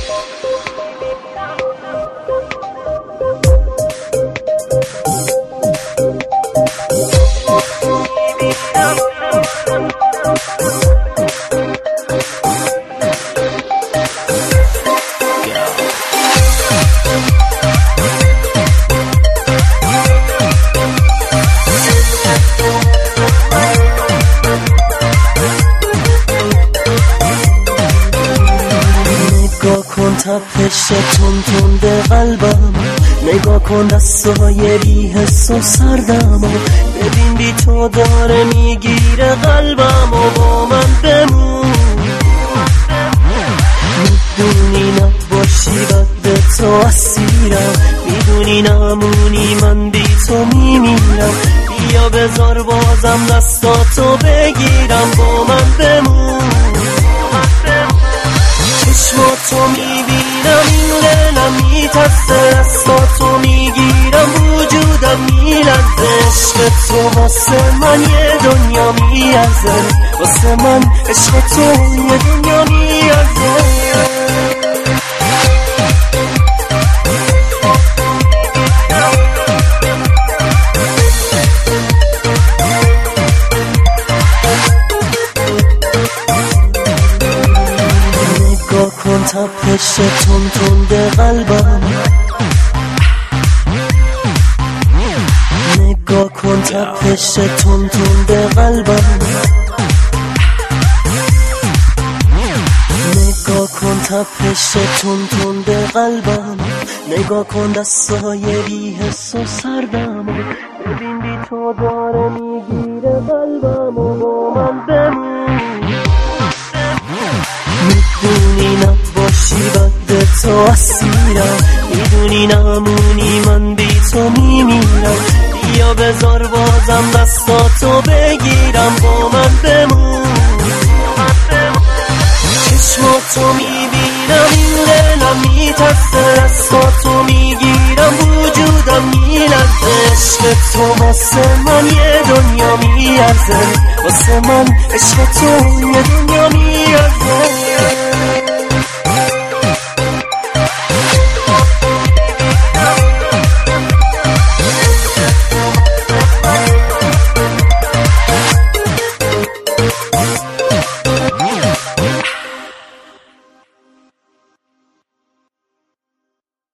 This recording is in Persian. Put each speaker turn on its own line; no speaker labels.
تپش تون به قلبم، نگاه کن دستای بی حس و سردم و ببین بی تو داره میگیره قلبم و با من بمون. میدونی نباشی بد تو اسیرم، میدونی نمونی من بی تو میمیرم. بیا بذار بازم دستاتو بگیرم، با من بمون. چشماتو میبینم این دلم میترسه، دستاتو میگیرم وجودم میلرزه. عشق تو واسه من یه دنیا میارزه، واسه من عشق تو یه دنیا میارزه. تپش تون به قلبم، نگاه کن تپش تون به قلبم، نگاه کن تپش تون به قلبم، نگاه کن دستای بی حس و سردم، ببین بی تو داره میگیره قلبم و با من بمون. میدونی نباشی بد تو اسیرم، میدونی نمونی من بی تو میمیرم. بیا بذار بازم دستاتو بگیرم، با من بمون. چشماتو میبینم این دلم میترسه، دستاتو میگیرم وجودم میلرزه. عشق تو واسه من یه دنیا میارزه، واسه من عشق تو یه دنیا میارزه.